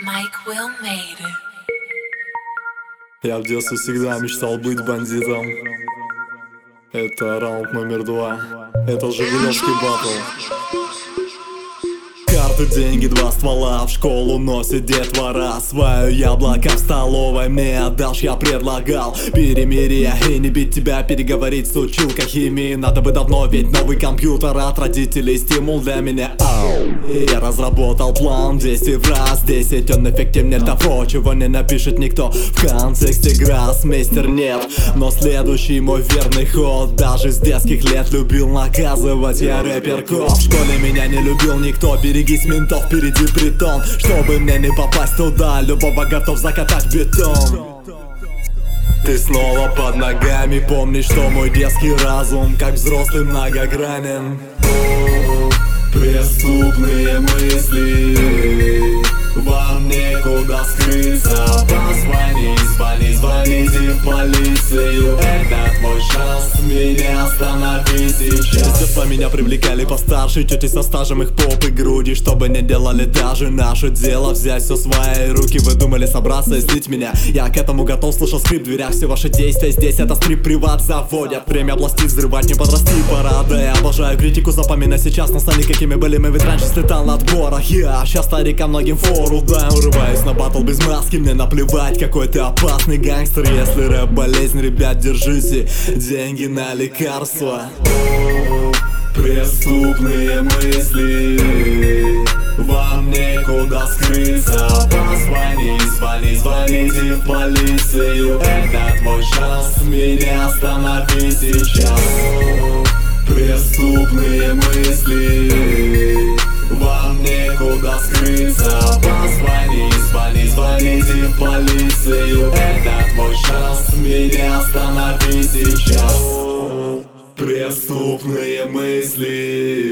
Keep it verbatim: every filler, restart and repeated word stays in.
Mike Will made it. Я в детстве всегда мечтал быть бандитом. Это раунд номер два. Это Жигулевский батл. Карты, деньги, два ствола. В школу носит детвора. Свое яблоко в столовой мне отдашь, я предлагал перемирие и не бить тебя, переговорить с училкой химии. Надо бы давно, ведь новый компьютер от родителей стимул для меня. Ау. Я разработал план десять раз десять. Он эффективнее того, чего не напишет никто. В контексте гроссмейстер нет, но следующий мой верный ход. Даже с детских лет любил наказывать я рэперков. В школе меня не любил никто. Берегись ментов, впереди притон. Чтобы мне не попасть туда, любого готов закатать в бетон. Ты снова под ногами, помни, что мой детский разум, как взрослый, многогранен. Преступные мысли, вам некуда скрыться. Позвони, звони, звоните в полицию. Это твой шанс, меня останови сейчас. С детства меня привлекали постарше, тети со стажем, их попы, груди. Чтобы не делали даже наше дело взять все в свои руки. Вы думали собраться и слить меня? Я к этому готов, слышал скрип в дверях. Все ваши действия здесь это стрип-приват заводят. Время области взрывать, не подрасти пора. Да я обожаю критику, запоминай сейчас. На стане какими были мы, ведь раньше слетал на отборах. Я сейчас старикам многим фору дай. Урываюсь на батл без маски, мне наплевать, какой ты опасный гангстер. Если рэп болезнь, ребят, держите деньги на лекарства. Преступные мысли, вам некуда скрыться. Позвони, звони, звоните в полицию. Это твой шанс, меня останови сейчас. Преступные мысли, вам некуда скрыться. Позвони, звони, звоните в полицию. Это твой шанс, меня останови сейчас. Преступные мысли.